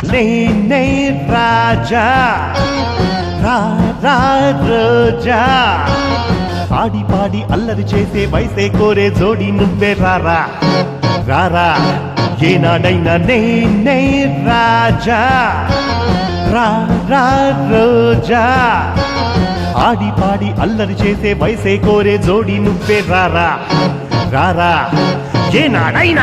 నేనే రాజా రా రా రోజా ఆడి పాడి అల్లరి చేసే వయసే కోరే జోడి నువ్వే రారా రారా ఏనాడైనా నేనే రాజా రా రా రోజా ఆడి పాడి అల్లరి చేసే వయసే కోరే జోడి నువ్వే రారా రారా ఏనాడైనా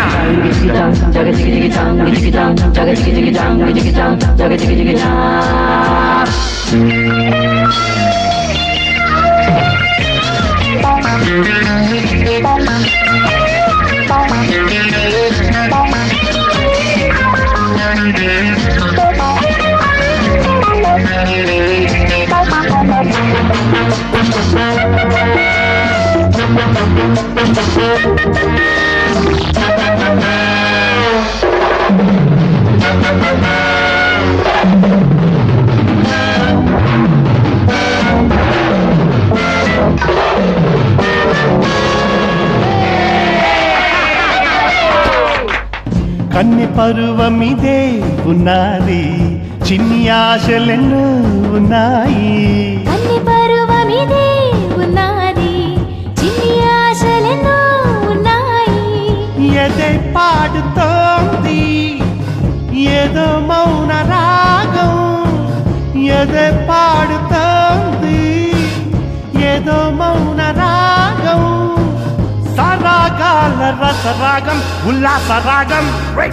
కన్నె పరువమిదే ఉన్నది చిన్ని ఆశలెన్నో ఉన్నాయి కన్నె పరువమిదే ఉన్నది చిన్ని ఆశలెన్నో ఉన్నాయి ఎదే పాడుతోంది ఏదో మౌన రాగం ఎదే పాడుతోంది ఏదో మౌన రాగం సరాగాల రసరాగం ఉల్లాస రాగం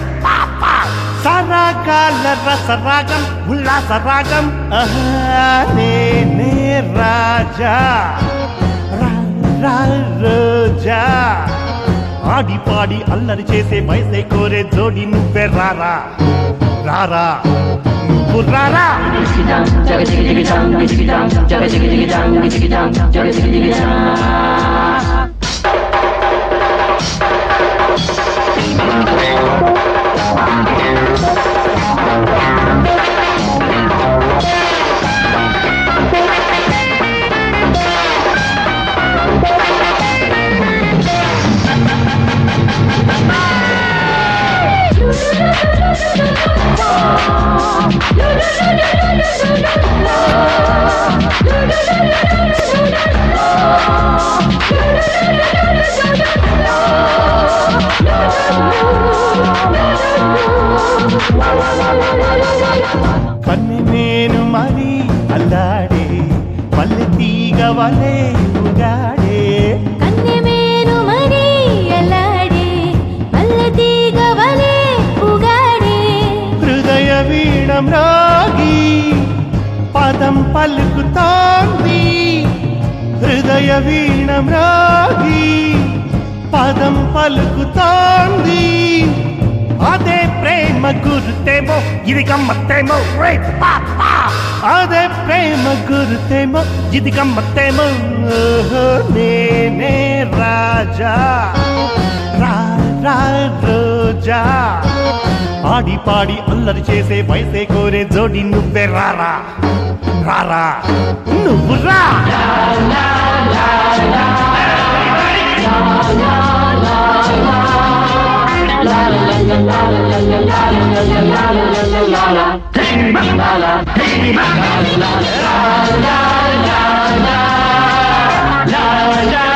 సరాగాల రసరాగం ఉల్లాస రాగం నేనే రాజా రా రోజా ఆడి పాడి అల్లరి చేసే వయసే కోరే జోడి నువ్వే రారా రారా నువ్వు రారా కన్ను నేను మరి అల్లాడే పల్లె తీగ వలే ఉగాడే కన్నె మేను మరి అల్లాడే మల్లె తీగ వలె ఉగాడే హృదయ వీణం రాగి పదం పలుకుతోంది హృదయ వీణం రాగి పదం పలుకుతోంది అదే ప్రేమ గురుతేమో ఇది గమ్మత్తేమో అదే ప్రేమ గురుతేమో ఇది గమ్మత్తేమో నేనే రాజా రా రా రోజా ఆడి పాడి అల్లరి చేసే వయసే కోరే జోడి నువ్వే రారా రారా నువ్వు రా la la